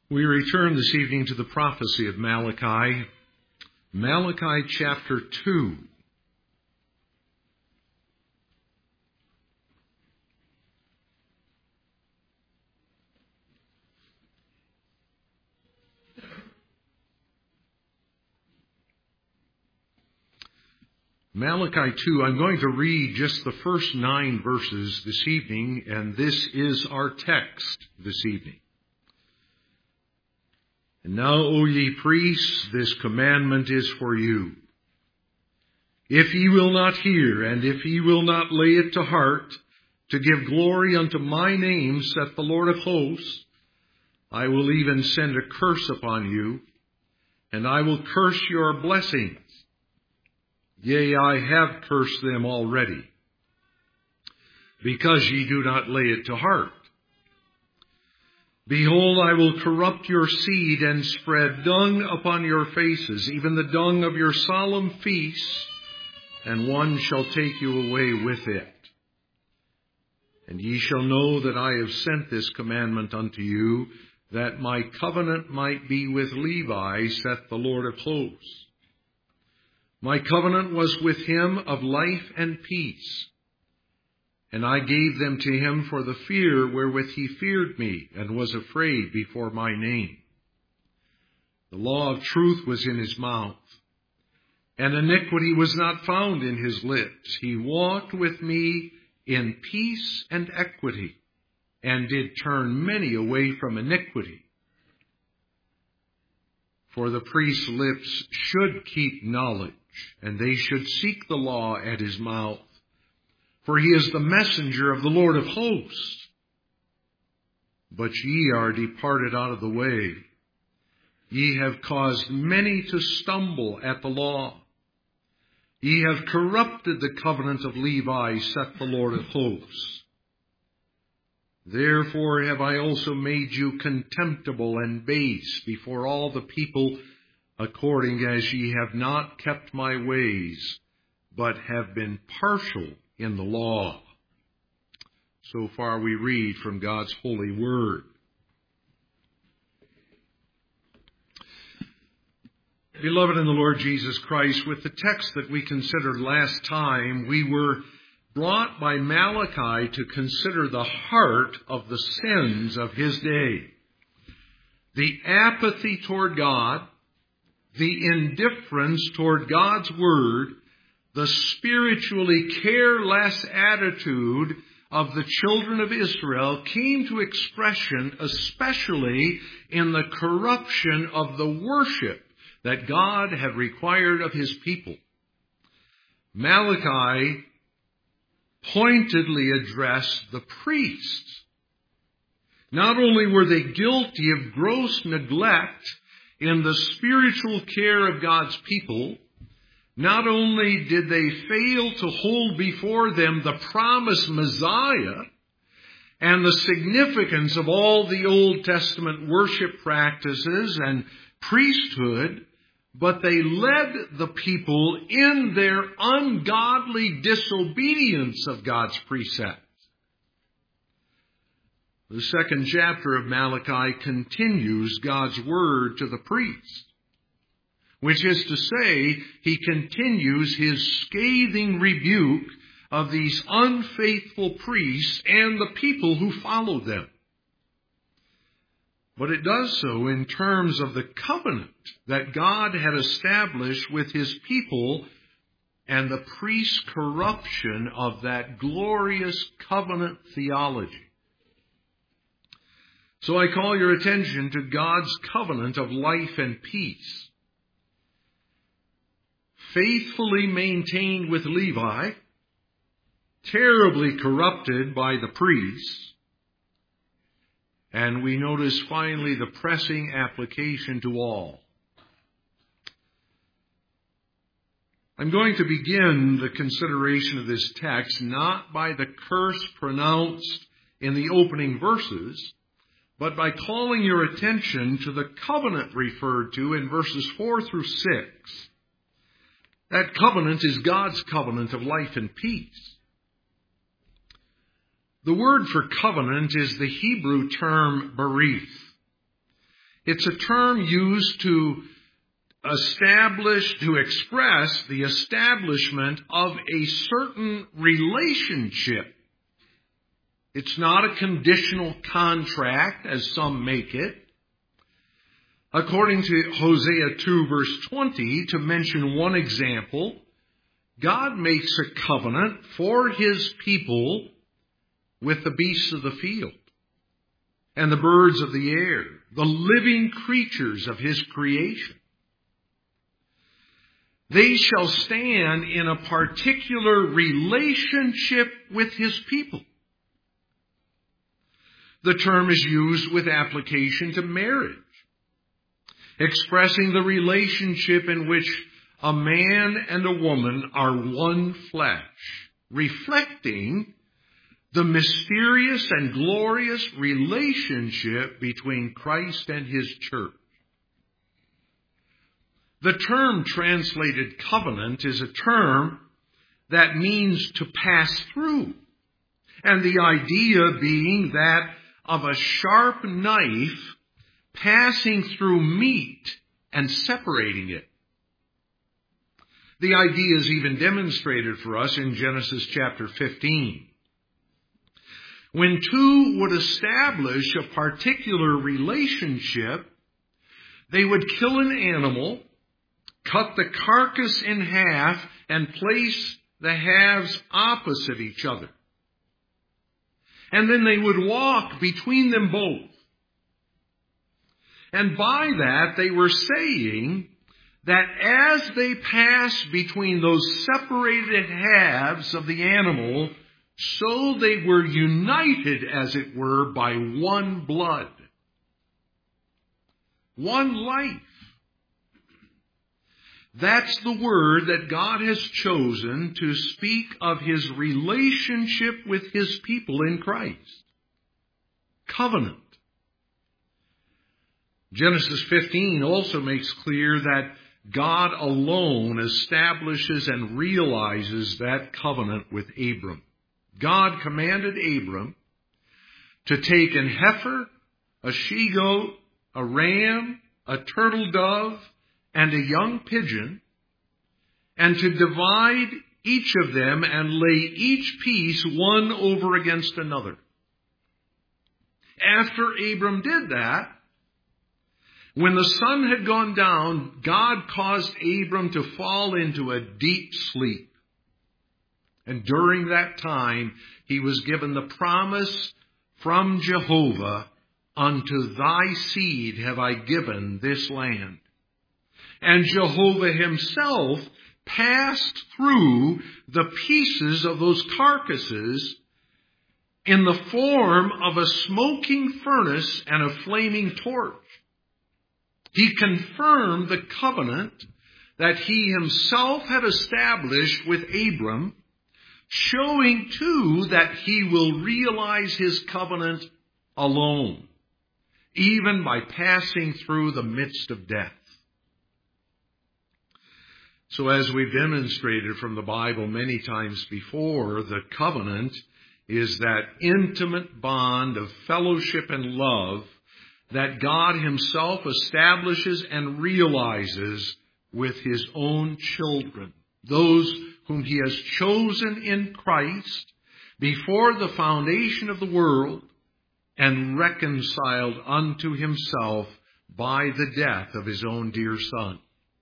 We return this evening to the prophecy of Malachi, Malachi chapter 2. Malachi 2, I'm going to read just the first 9 verses this evening, and this is our text this evening. And now, O ye priests, this commandment is for you. If ye will not hear, and if ye will not lay it to heart, to give glory unto my name, saith the Lord of hosts, I will even send a curse upon you, and I will curse your blessings. Yea, I have cursed them already, because ye do not lay it to heart. Behold, I will corrupt your seed and spread dung upon your faces, even the dung of your solemn feasts, and one shall take you away with it. And ye shall know that I have sent this commandment unto you, that my covenant might be with Levi, saith the Lord of hosts. My covenant was with him of life and peace, and I gave them to him for the fear wherewith he feared me, and was afraid before my name. The law of truth was in his mouth, and iniquity was not found in his lips. He walked with me in peace and equity, and did turn many away from iniquity. For the priest's lips should keep knowledge, and they should seek the law at his mouth. For he is the messenger of the Lord of hosts. But ye are departed out of the way. Ye have caused many to stumble at the law. Ye have corrupted the covenant of Levi, saith the Lord of hosts. Therefore have I also made you contemptible and base before all the people, according as ye have not kept my ways, but have been partial in the law. So far we read from God's holy word. Beloved in the Lord Jesus Christ, with the text that we considered last time, we were brought by Malachi to consider the heart of the sins of his day. The apathy toward God, the indifference toward God's word, the spiritually careless attitude of the children of Israel came to expression especially in the corruption of the worship that God had required of his people. Malachi pointedly addressed the priests. Not only were they guilty of gross neglect in the spiritual care of God's people, not only did they fail to hold before them the promised Messiah and the significance of all the Old Testament worship practices and priesthood, but they led the people in their ungodly disobedience of God's precepts. The second chapter of Malachi continues God's word to the priest, which is to say, he continues his scathing rebuke of these unfaithful priests and the people who followed them. But it does so in terms of the covenant that God had established with his people and the priest's corruption of that glorious covenant theology. So I call your attention to God's covenant of life and peace, faithfully maintained with Levi, terribly corrupted by the priests, and we notice finally the pressing application to all. I'm going to begin the consideration of this text not by the curse pronounced in the opening verses, but by calling your attention to the covenant referred to in verses 4 through 6. That covenant is God's covenant of life and peace. The word for covenant is the Hebrew term berith. It's a term used to express the establishment of a certain relationship. It's not a conditional contract, as some make it. According to Hosea 2, verse 20, to mention one example, God makes a covenant for His people with the beasts of the field and the birds of the air, the living creatures of His creation. They shall stand in a particular relationship with His people. The term is used with application to marriage, expressing the relationship in which a man and a woman are one flesh, reflecting the mysterious and glorious relationship between Christ and His church. The term translated covenant is a term that means to pass through, and the idea being that of a sharp knife passing through meat and separating it. The idea is even demonstrated for us in Genesis chapter 15. When two would establish a particular relationship, they would kill an animal, cut the carcass in half, and place the halves opposite each other. And then they would walk between them both. And by that, they were saying that as they pass between those separated halves of the animal, so they were united, as it were, by one blood, one life. That's the word that God has chosen to speak of His relationship with His people in Christ. Covenant. Genesis 15 also makes clear that God alone establishes and realizes that covenant with Abram. God commanded Abram to take an heifer, a she-goat, a ram, a turtle dove, and a young pigeon, and to divide each of them and lay each piece one over against another. After Abram did that, when the sun had gone down, God caused Abram to fall into a deep sleep. And during that time, he was given the promise from Jehovah, "Unto thy seed have I given this land." And Jehovah Himself passed through the pieces of those carcasses in the form of a smoking furnace and a flaming torch. He confirmed the covenant that He Himself had established with Abram, showing too that He will realize His covenant alone, even by passing through the midst of death. So as we've demonstrated from the Bible many times before, the covenant is that intimate bond of fellowship and love that God Himself establishes and realizes with His own children, those whom He has chosen in Christ before the foundation of the world and reconciled unto Himself by the death of His own dear Son.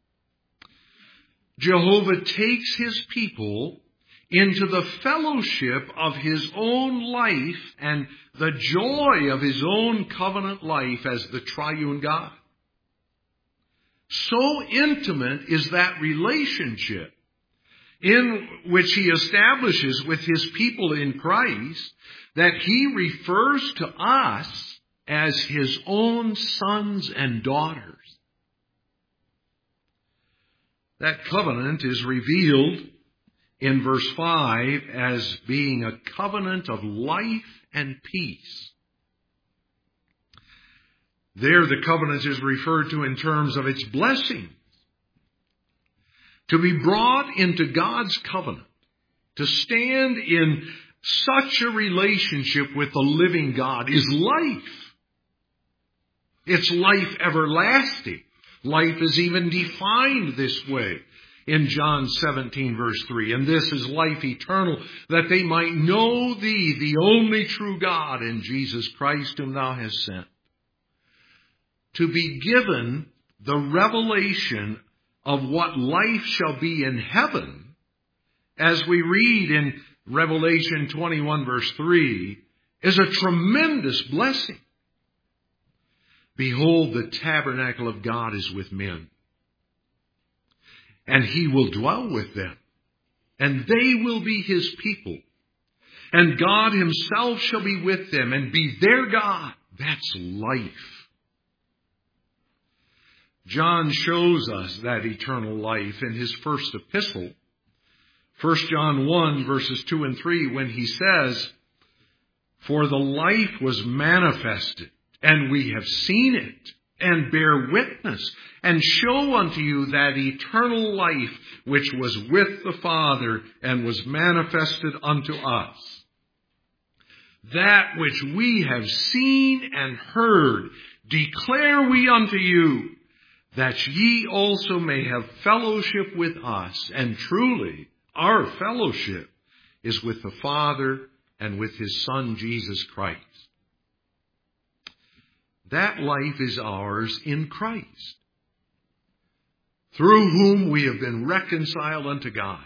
Jehovah takes His people into the fellowship of His own life and the joy of His own covenant life as the triune God. So intimate is that relationship in which He establishes with His people in Christ that He refers to us as His own sons and daughters. That covenant is revealed in verse 5 as being a covenant of life and peace. There the covenant is referred to in terms of its blessings. To be brought into God's covenant, to stand in such a relationship with the living God is life. It's life everlasting. Life is even defined this way in John 17, verse 3. And this is life eternal, that they might know thee, the only true God, and Jesus Christ whom thou hast sent. To be given the revelation of what life shall be in heaven, as we read in Revelation 21, verse 3, is a tremendous blessing. Behold, the tabernacle of God is with men, and he will dwell with them, and they will be his people, and God himself shall be with them and be their God. That's life. John shows us that eternal life in his first epistle, 1 John 1, verses 2 and 3, when he says, "For the life was manifested, and we have seen it, and bear witness, and show unto you that eternal life which was with the Father, and was manifested unto us. That which we have seen and heard declare we unto you, that ye also may have fellowship with us. And truly, our fellowship is with the Father and with his Son, Jesus Christ." That life is ours in Christ, through whom we have been reconciled unto God.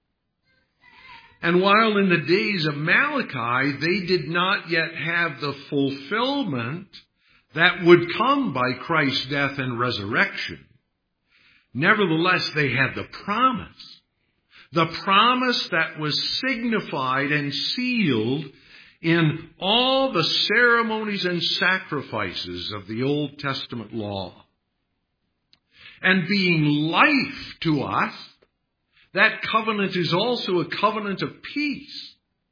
And while in the days of Malachi, they did not yet have the fulfillment that would come by Christ's death and resurrection, nevertheless, they had the promise that was signified and sealed in all the ceremonies and sacrifices of the Old Testament law. And being life to us, that covenant is also a covenant of peace.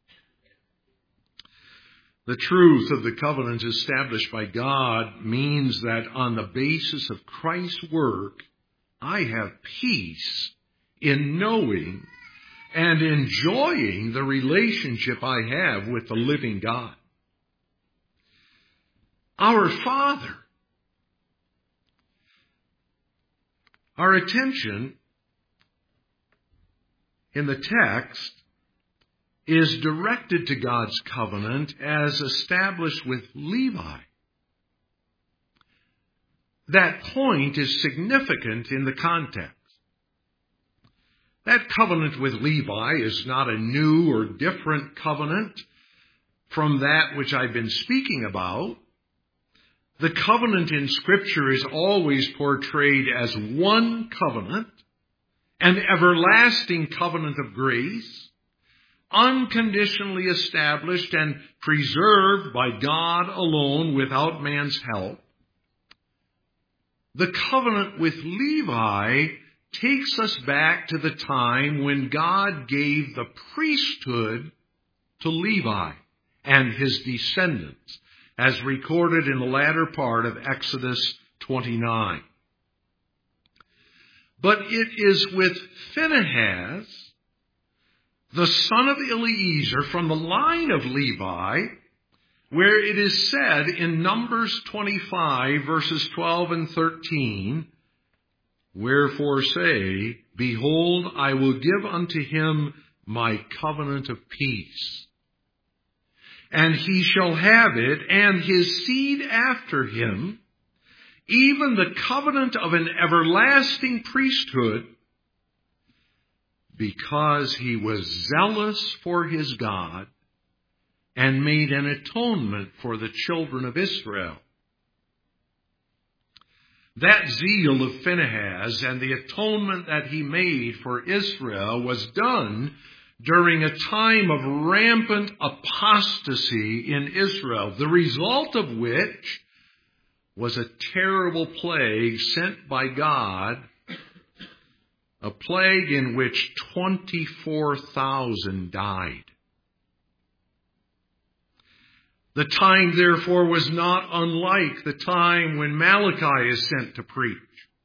The truth of the covenant established by God means that on the basis of Christ's work, I have peace in knowing and enjoying the relationship I have with the living God. Our Father. Our attention in the text is directed to God's covenant as established with Levi. That point is significant in the context. That covenant with Levi is not a new or different covenant from that which I've been speaking about. The covenant in Scripture is always portrayed as one covenant, an everlasting covenant of grace, unconditionally established and preserved by God alone without man's help. The covenant with Levi takes us back to the time when God gave the priesthood to Levi and his descendants, as recorded in the latter part of Exodus 29. But it is with Phinehas, the son of Eleazar, from the line of Levi, where it is said in Numbers 25, verses 12 and 13, "Wherefore say, Behold, I will give unto him my covenant of peace. And he shall have it, and his seed after him, even the covenant of an everlasting priesthood, because he was zealous for his God, and made an atonement for the children of Israel." That zeal of Phinehas and the atonement that he made for Israel was done during a time of rampant apostasy in Israel, the result of which was a terrible plague sent by God, a plague in which 24,000 died. The time, therefore, was not unlike the time when Malachi is sent to preach.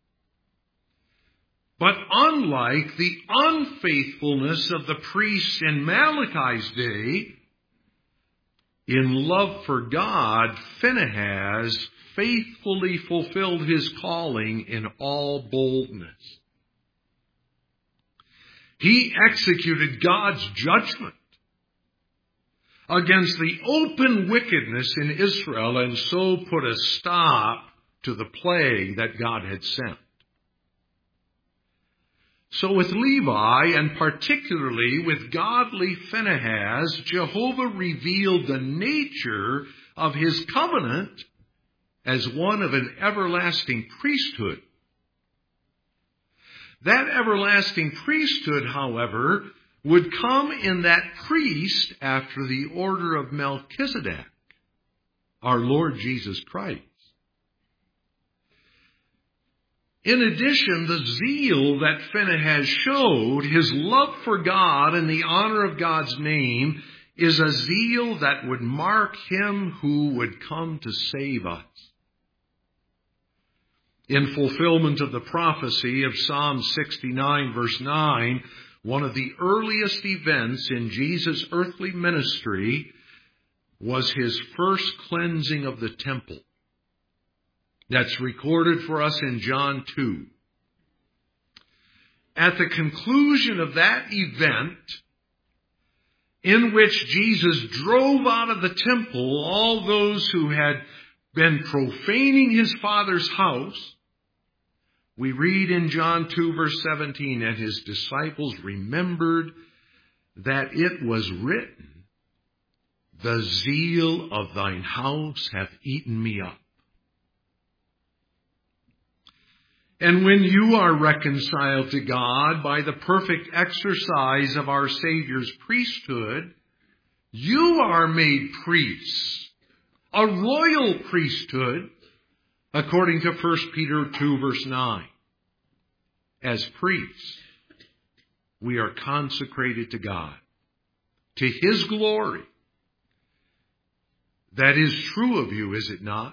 But unlike the unfaithfulness of the priests in Malachi's day, In love for God, Phinehas faithfully fulfilled his calling in all boldness. He executed God's judgment against the open wickedness in Israel and so put a stop to the plague that God had sent. So with Levi, and particularly with godly Phinehas, Jehovah revealed the nature of his covenant as one of an everlasting priesthood. That everlasting priesthood, however, would come in that priest after the order of Melchizedek, our Lord Jesus Christ. In addition, the zeal that Phinehas showed, his love for God and the honor of God's name, is a zeal that would mark him who would come to save us. In fulfillment of the prophecy of Psalm 69, verse 9, one of the earliest events in Jesus' earthly ministry was his first cleansing of the temple. That's recorded for us in John 2. At the conclusion of that event, in which Jesus drove out of the temple all those who had been profaning his Father's house, we read in John 2, verse 17, and his disciples remembered that it was written, "The zeal of thine house hath eaten me up." And when you are reconciled to God by the perfect exercise of our Savior's priesthood, you are made priests, a royal priesthood, according to 1 Peter 2, verse 9. As priests, we are consecrated to God, to his glory. That is true of you, is it not?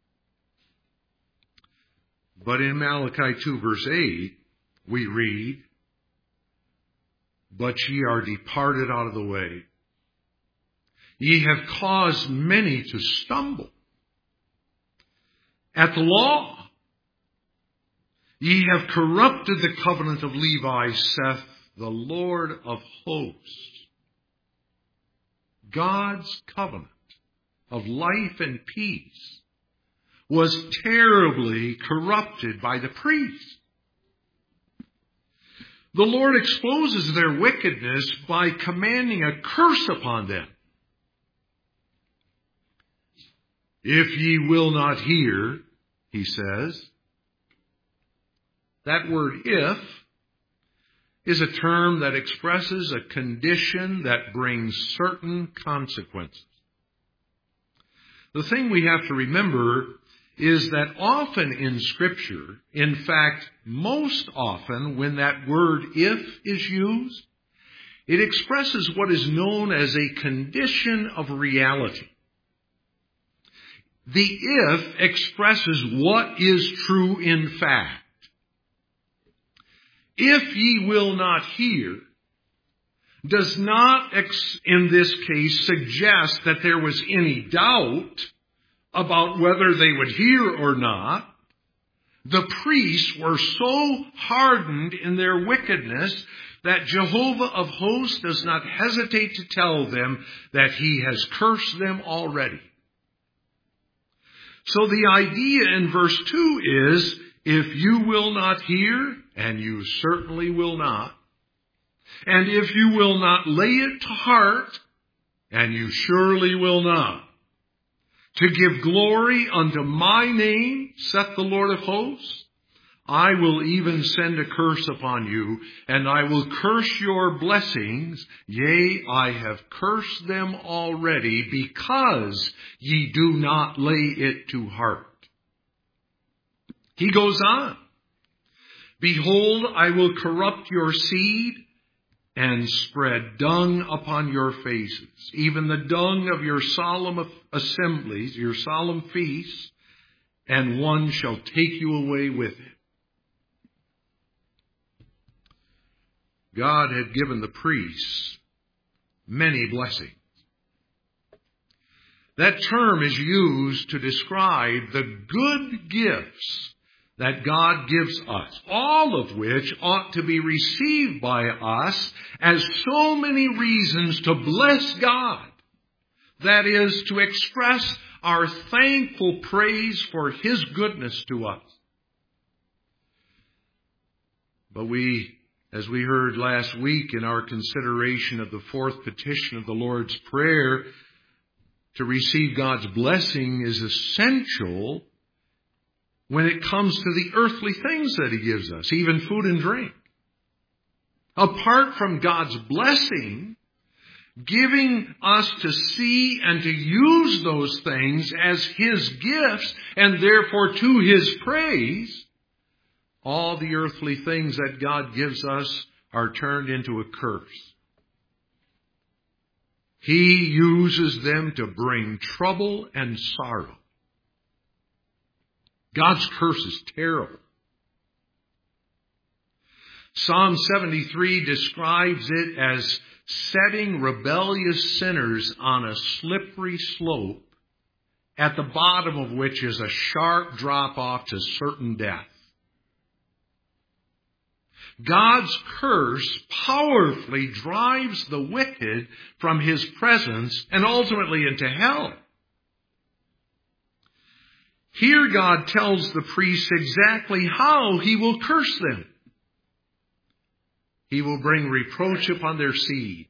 But in Malachi 2, verse 8, we read, "But ye are departed out of the way. Ye have caused many to stumble. At the law, ye have corrupted the covenant of Levi, saith the Lord of hosts." God's covenant of life and peace was terribly corrupted by the priests. The Lord exposes their wickedness by commanding a curse upon them. "If ye will not hear," he says. That word "if" is a term that expresses a condition that brings certain consequences. The thing we have to remember is that often in Scripture, in fact, most often when that word "if" is used, it expresses what is known as a condition of reality. The "if" expresses what is true in fact. "If ye will not hear" does not, in this case, suggest that there was any doubt about whether they would hear or not. The priests were so hardened in their wickedness that Jehovah of hosts does not hesitate to tell them that he has cursed them already. So the idea in verse 2 is, if you will not hear, and you certainly will not, and if you will not lay it to heart, and you surely will not, to give glory unto my name, saith the Lord of hosts, I will even send a curse upon you, and I will curse your blessings. Yea, I have cursed them already, because ye do not lay it to heart. He goes on. Behold, I will corrupt your seed, and spread dung upon your faces, even the dung of your solemn assemblies, your solemn feasts, and one shall take you away with it. God had given the priests many blessings. That term is used to describe the good gifts that God gives us, all of which ought to be received by us as so many reasons to bless God. That is, to express our thankful praise for His goodness to us. But as we heard last week in our consideration of the fourth petition of the Lord's Prayer, to receive God's blessing is essential when it comes to the earthly things that He gives us, even food and drink. Apart from God's blessing, giving us to see and to use those things as His gifts and therefore to His praise, all the earthly things that God gives us are turned into a curse. He uses them to bring trouble and sorrow. God's curse is terrible. Psalm 73 describes it as setting rebellious sinners on a slippery slope, at the bottom of which is a sharp drop-off to certain death. God's curse powerfully drives the wicked from His presence and ultimately into hell. Here God tells the priests exactly how He will curse them. He will bring reproach upon their seed.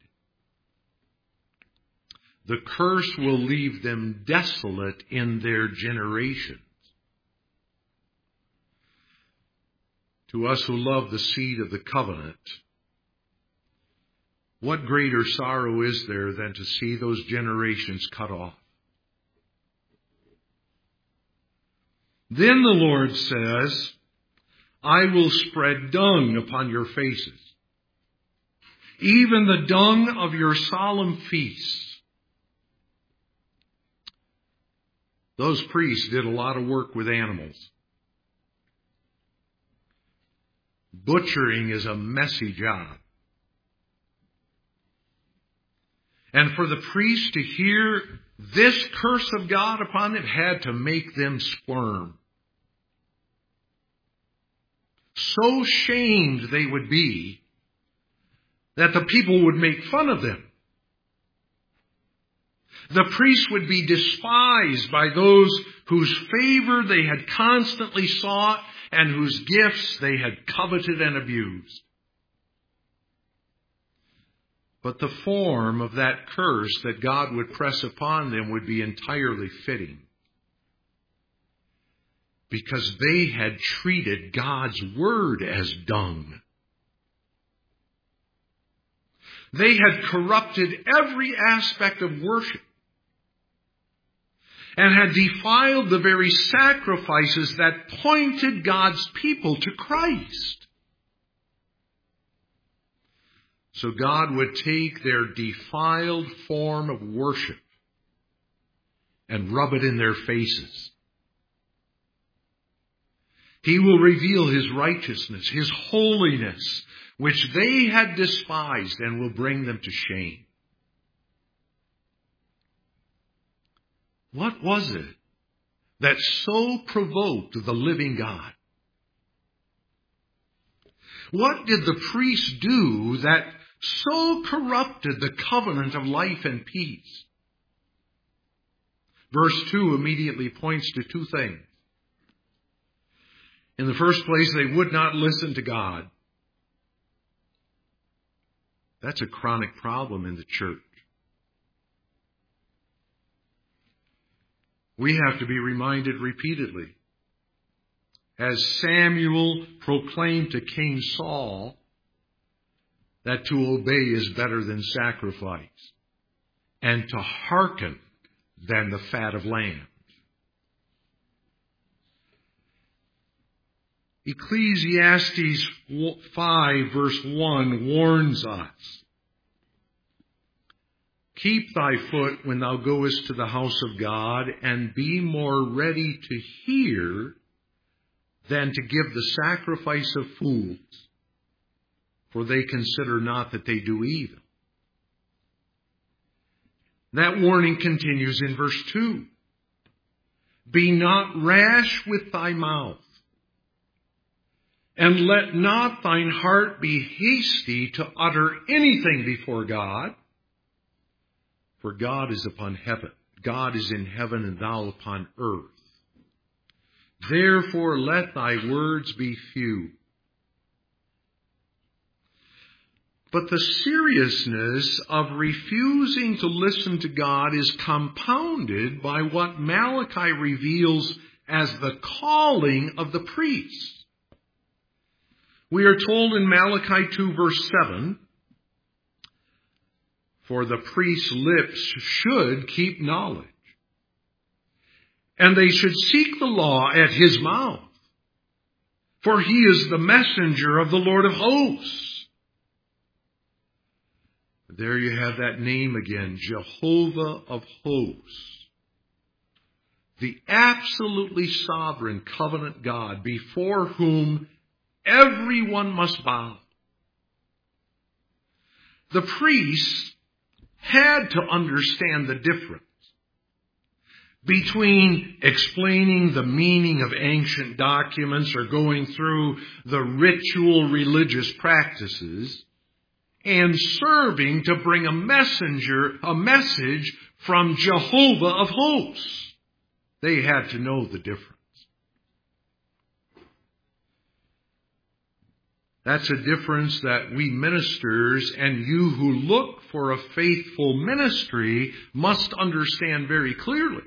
The curse will leave them desolate in their generations. To us who love the seed of the covenant, what greater sorrow is there than to see those generations cut off? Then the Lord says, I will spread dung upon your faces, even the dung of your solemn feasts. Those priests did a lot of work with animals. Butchering is a messy job. And for the priests to hear this curse of God upon them had to make them squirm. So shamed they would be that the people would make fun of them. The priests would be despised by those whose favor they had constantly sought and whose gifts they had coveted and abused. But the form of that curse that God would press upon them would be entirely fitting, because they had treated God's word as dung. They had corrupted every aspect of worship and had defiled the very sacrifices that pointed God's people to Christ. So God would take their defiled form of worship and rub it in their faces. He will reveal His righteousness, His holiness, which they had despised, and will bring them to shame. What was it that so provoked the living God? What did the priests do that so corrupted the covenant of life and peace? Verse 2 immediately points to two things. In the first place, they would not listen to God. That's a chronic problem in the church. We have to be reminded repeatedly. As Samuel proclaimed to King Saul that to obey is better than sacrifice, and to hearken than the fat of lambs. Ecclesiastes 5 verse 1 warns us, keep thy foot when thou goest to the house of God, and be more ready to hear than to give the sacrifice of fools, for they consider not that they do evil. That warning continues in verse 2. Be not rash with thy mouth, and let not thine heart be hasty to utter anything before God, for God is upon heaven. God is in heaven, and thou upon earth. Therefore let thy words be few. But the seriousness of refusing to listen to God is compounded by what Malachi reveals as the calling of the priest. We are told in Malachi 2 verse 7, for the priest's lips should keep knowledge, and they should seek the law at his mouth, for he is the messenger of the Lord of hosts. There you have that name again, Jehovah of hosts. The absolutely sovereign covenant God before whom everyone must bow. The priests had to understand the difference between explaining the meaning of ancient documents or going through the ritual religious practices and serving to bring a message from Jehovah of hosts. They had to know the difference. That's a difference that we ministers and you who look for a faithful ministry must understand very clearly.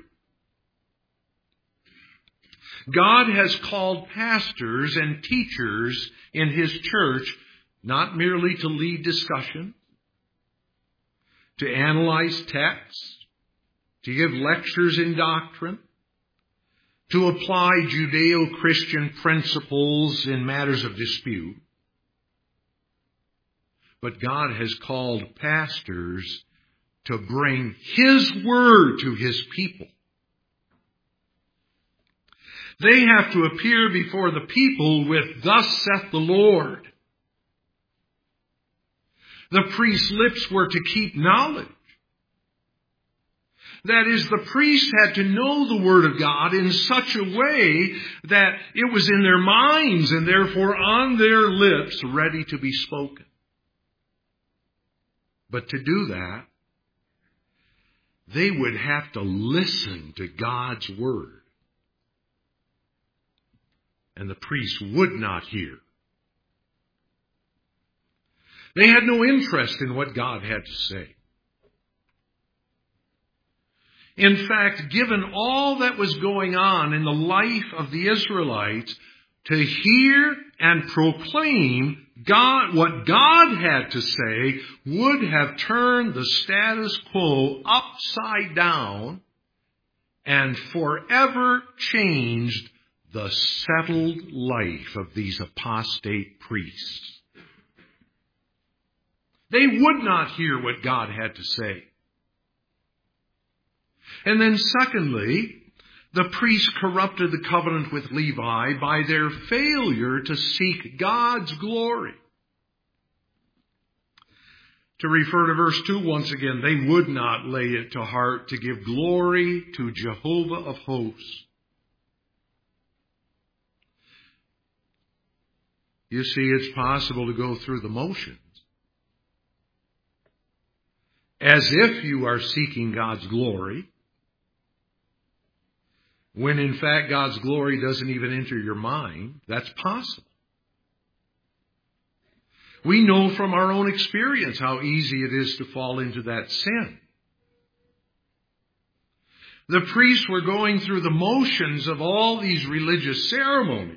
God has called pastors and teachers in His church not merely to lead discussion, to analyze texts, to give lectures in doctrine, to apply Judeo-Christian principles in matters of dispute. But God has called pastors to bring His word to His people. They have to appear before the people with, "Thus saith the Lord." The priest's lips were to keep knowledge. That is, the priest had to know the Word of God in such a way that it was in their minds and therefore on their lips ready to be spoken. But to do that, they would have to listen to God's Word. And the priest would not hear. They had no interest in what God had to say. In fact, given all that was going on in the life of the Israelites, to hear and proclaim what God had to say would have turned the status quo upside down and forever changed the settled life of these apostate priests. They would not hear what God had to say. And then secondly, the priests corrupted the covenant with Levi by their failure to seek God's glory. To refer to verse 2 once again, they would not lay it to heart to give glory to Jehovah of hosts. You see, it's possible to go through the motions as if you are seeking God's glory, when in fact God's glory doesn't even enter your mind. That's possible. We know from our own experience how easy it is to fall into that sin. The priests were going through the motions of all these religious ceremonies,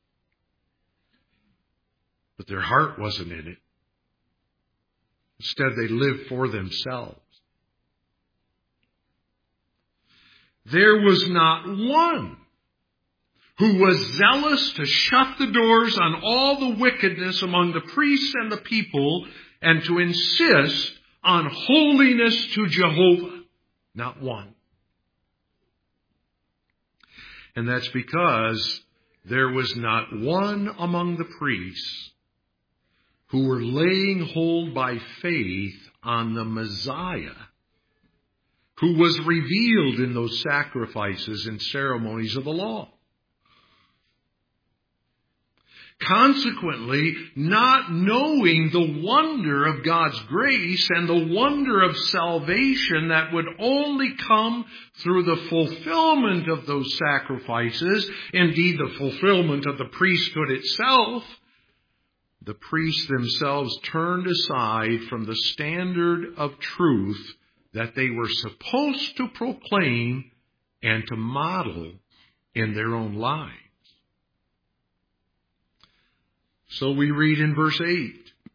but their heart wasn't in it. Instead, they lived for themselves. There was not one who was zealous to shut the doors on all the wickedness among the priests and the people and to insist on holiness to Jehovah. Not one. And that's because there was not one among the priests who were laying hold by faith on the Messiah who was revealed in those sacrifices and ceremonies of the law. Consequently, not knowing the wonder of God's grace and the wonder of salvation that would only come through the fulfillment of those sacrifices, indeed the fulfillment of the priesthood itself, the priests themselves turned aside from the standard of truth that they were supposed to proclaim and to model in their own lives. So we read in verse 8,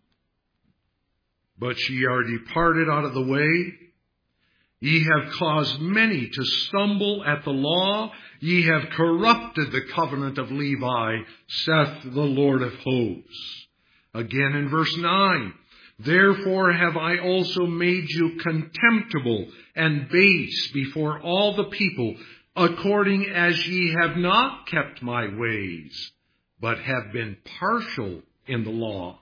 "But ye are departed out of the way. Ye have caused many to stumble at the law. Ye have corrupted the covenant of Levi, saith the Lord of hosts." Again in verse 9, "Therefore have I also made you contemptible and base before all the people, according as ye have not kept my ways, but have been partial in the law."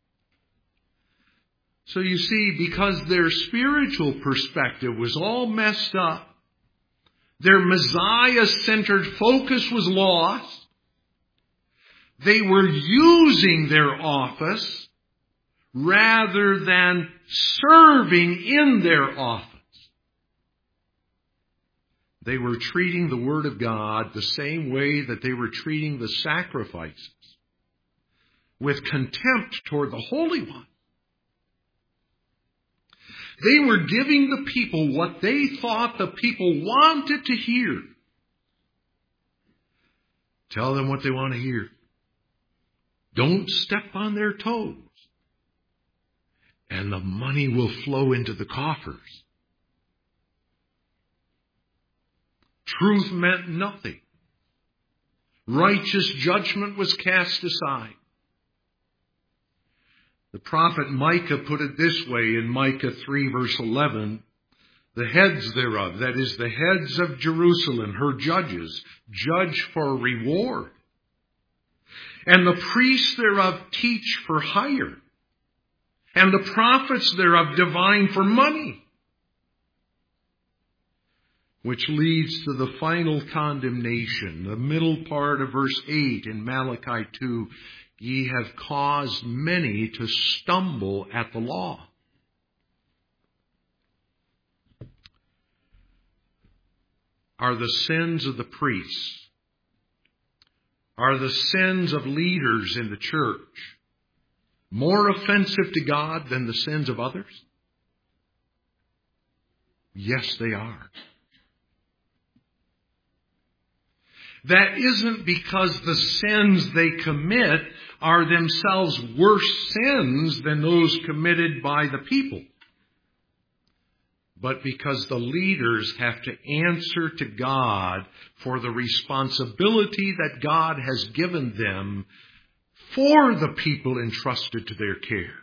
So you see, because their spiritual perspective was all messed up, their Messiah-centered focus was lost, they were using their office rather than serving in their office. They were treating the Word of God the same way that they were treating the sacrifices, with contempt toward the Holy One. They were giving the people what they thought the people wanted to hear. Tell them what they want to hear. Don't step on their toes. And the money will flow into the coffers. Truth meant nothing. Righteous judgment was cast aside. The prophet Micah put it this way in Micah 3 verse 11, "The heads thereof," that is, the heads of Jerusalem, her judges, judge for reward. "And the priests thereof teach for hire. And the prophets thereof divine for money." Which leads to the final condemnation, the middle part of verse 8 in Malachi 2. "Ye have caused many to stumble at the law." Are the sins of the priests, are the sins of leaders in the church more offensive to God than the sins of others? Yes, they are. That isn't because the sins they commit are themselves worse sins than those committed by the people, but because the leaders have to answer to God for the responsibility that God has given them for the people entrusted to their care.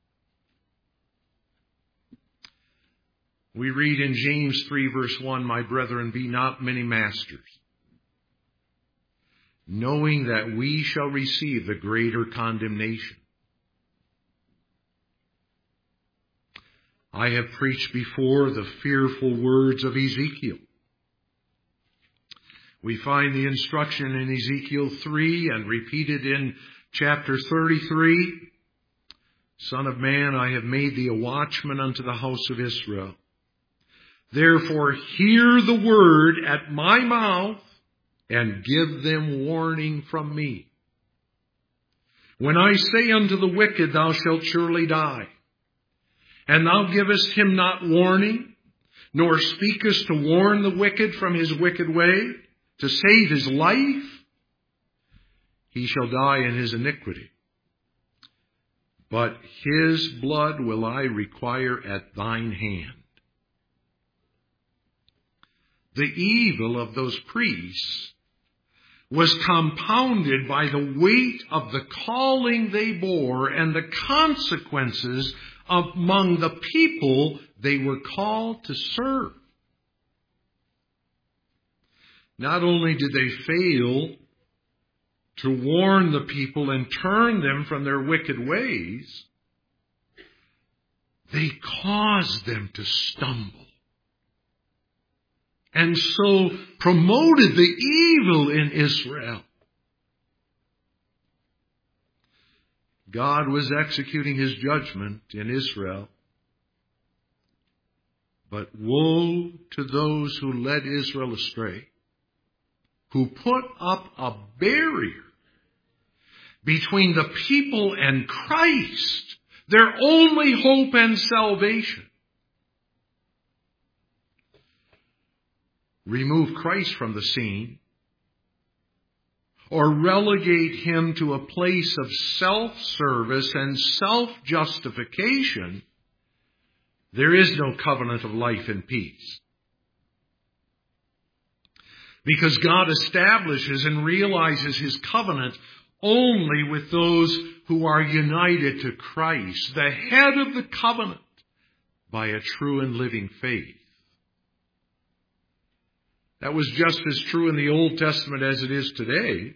We read in James 3 verse 1, "My brethren, be not many masters, knowing that we shall receive the greater condemnation. I have preached before the fearful words of Ezekiel." We find the instruction in Ezekiel 3 and repeated in chapter 33. "Son of man, I have made thee a watchman unto the house of Israel. Therefore hear the word at my mouth, and give them warning from me. When I say unto the wicked, thou shalt surely die, and thou givest him not warning, nor speakest to warn the wicked from his wicked way, to save his life, he shall die in his iniquity. But his blood will I require at thine hand." The evil of those priests was compounded by the weight of the calling they bore and the consequences among the people they were called to serve. Not only did they fail to warn the people and turn them from their wicked ways, they caused them to stumble. and so promoted the evil in Israel. God was executing his judgment in Israel. But woe to those who led Israel astray, who put up a barrier between the people and Christ, their only hope and salvation. Remove Christ from the scene, or relegate him to a place of self-service and self-justification, there is no covenant of life and peace. Because God establishes and realizes his covenant only with those who are united to Christ, the head of the covenant, by a true and living faith. That was just as true in the Old Testament as it is today.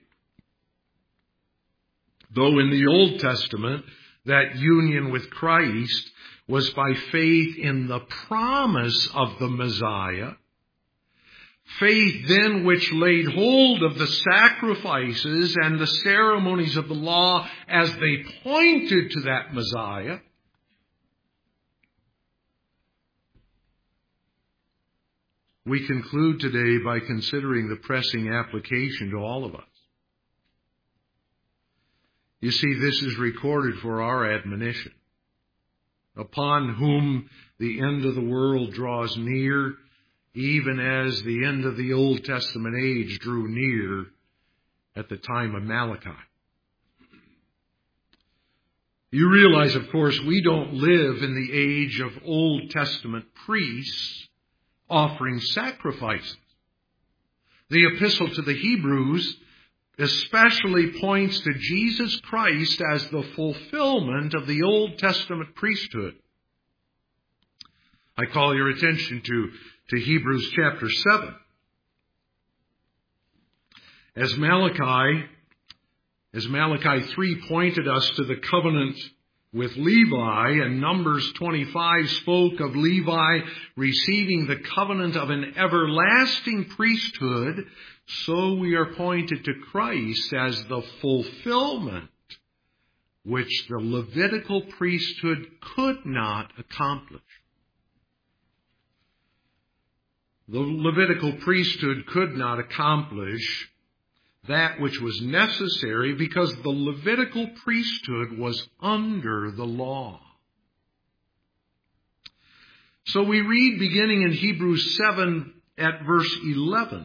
Though in the Old Testament, that union with Christ was by faith in the promise of the Messiah, faith then which laid hold of the sacrifices and the ceremonies of the law as they pointed to that Messiah. We conclude today by considering the pressing application to all of us. You see, this is recorded for our admonition. Upon whom the end of the world draws near, even as the end of the Old Testament age drew near at the time of Malachi. You realize, of course, we don't live in the age of Old Testament priests offering sacrifices. The epistle to the Hebrews especially points to Jesus Christ as the fulfillment of the Old Testament priesthood. I call your attention to Hebrews chapter 7. As Malachi 3 pointed us to the covenant with Levi, and Numbers 25 spoke of Levi receiving the covenant of an everlasting priesthood, so we are pointed to Christ as the fulfillment which the Levitical priesthood could not accomplish. The Levitical priesthood could not accomplish that which was necessary because the Levitical priesthood was under the law. So we read beginning in Hebrews 7 at verse 11.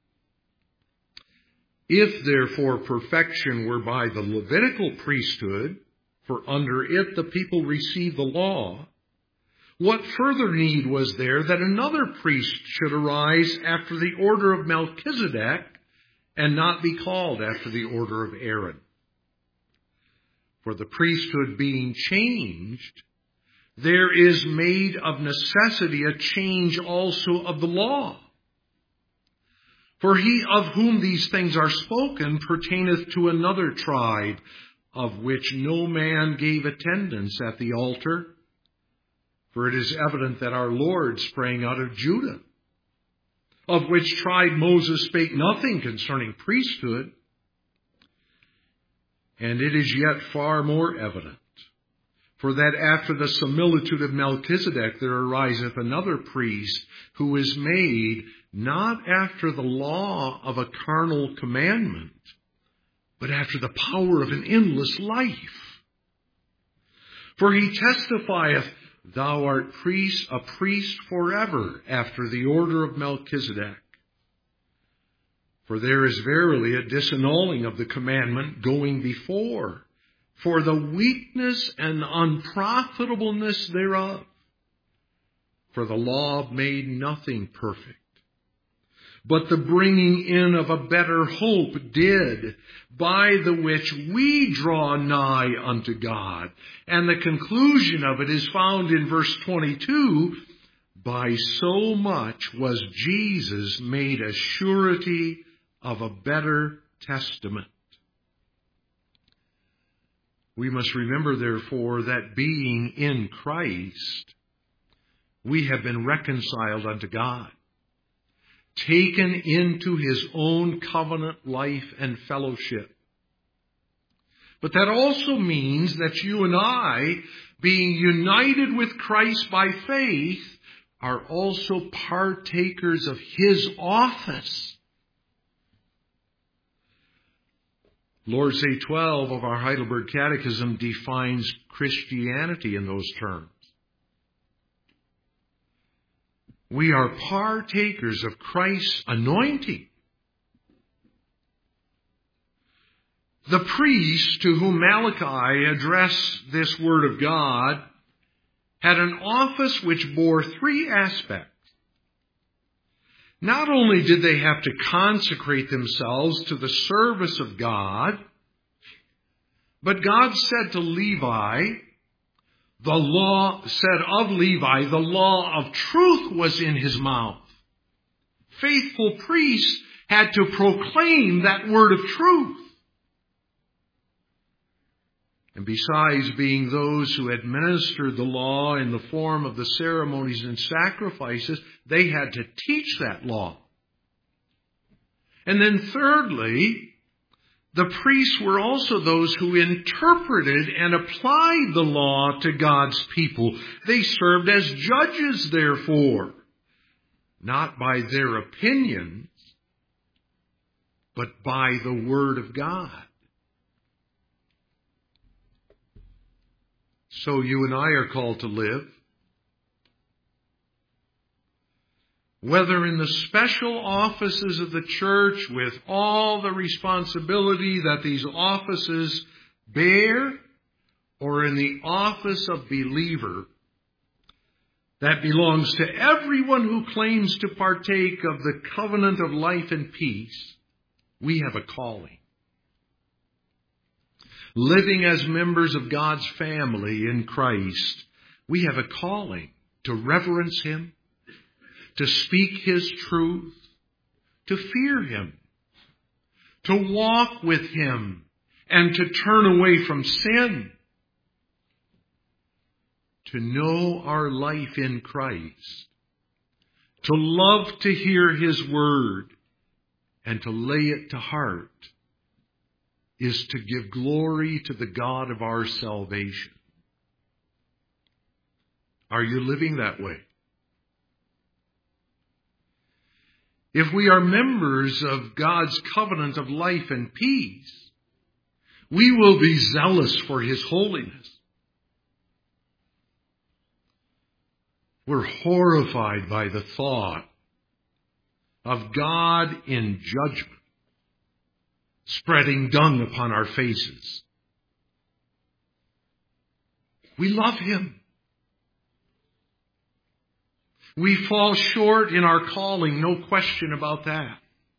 If therefore perfection were by the Levitical priesthood, for under it the people received the law, what further need was there that another priest should arise after the order of Melchizedek, and not be called after the order of Aaron? For the priesthood being changed, there is made of necessity a change also of the law. For he of whom these things are spoken pertaineth to another tribe, of which no man gave attendance at the altar. For it is evident that our Lord sprang out of Judah, of which tribe Moses spake nothing concerning priesthood. And it is yet far more evident, for that after the similitude of Melchizedek there ariseth another priest, who is made not after the law of a carnal commandment, but after the power of an endless life. For he testifieth, Thou art a priest forever after the order of Melchizedek. For there is verily a disannulling of the commandment going before, for the weakness and unprofitableness thereof. For the law made nothing perfect, but the bringing in of a better hope did, by the which we draw nigh unto God. And the conclusion of it is found in verse 22, By so much was Jesus made a surety of a better testament. We must remember, therefore, that being in Christ, we have been reconciled unto God. taken into his own covenant life and fellowship. But that also means that you and I, being united with Christ by faith, are also partakers of his office. Lord's Day 12 of our Heidelberg Catechism defines Christianity in those terms. We are partakers of Christ's anointing. The priest to whom Malachi addressed this word of God had an office which bore three aspects. Not only did they have to consecrate themselves to the service of God, but God said to Levi, the law of truth was in his mouth. Faithful priests had to proclaim that word of truth. And besides being those who administered the law in the form of the ceremonies and sacrifices, they had to teach that law. And then thirdly, the priests were also those who interpreted and applied the law to God's people. They served as judges, therefore, not by their opinions, but by the Word of God. So you and I are called to live, whether in the special offices of the church with all the responsibility that these offices bear, or in the office of believer that belongs to everyone who claims to partake of the covenant of life and peace, we have a calling. Living as members of God's family in Christ, we have a calling to reverence him, to speak his truth, to fear him, to walk with him, and to turn away from sin, to know our life in Christ, to love to hear his word, and to lay it to heart, is to give glory to the God of our salvation. Are you living that way? If we are members of God's covenant of life and peace, we will be zealous for his holiness. We're horrified by the thought of God in judgment, spreading dung upon our faces. We love him. We fall short in our calling, no question about that.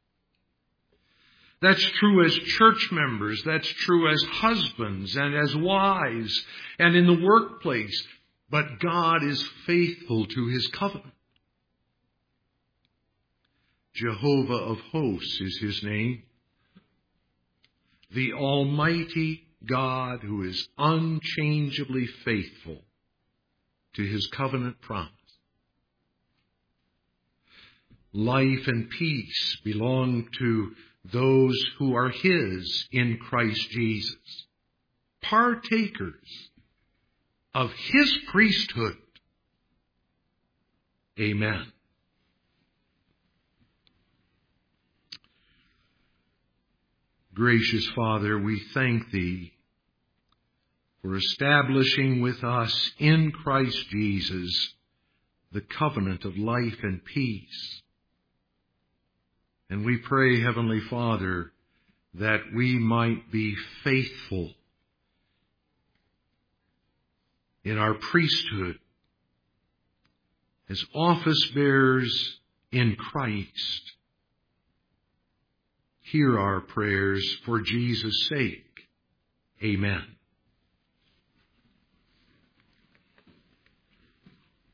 That's true as church members. That's true as husbands and as wives and in the workplace. But God is faithful to his covenant. Jehovah of hosts is his name. The Almighty God who is unchangeably faithful to his covenant promise. Life and peace belong to those who are his in Christ Jesus, partakers of his priesthood. Amen. Gracious Father, we thank thee for establishing with us in Christ Jesus the covenant of life and peace. And we pray, Heavenly Father, that we might be faithful in our priesthood as office bearers in Christ. Hear our prayers for Jesus' sake. Amen.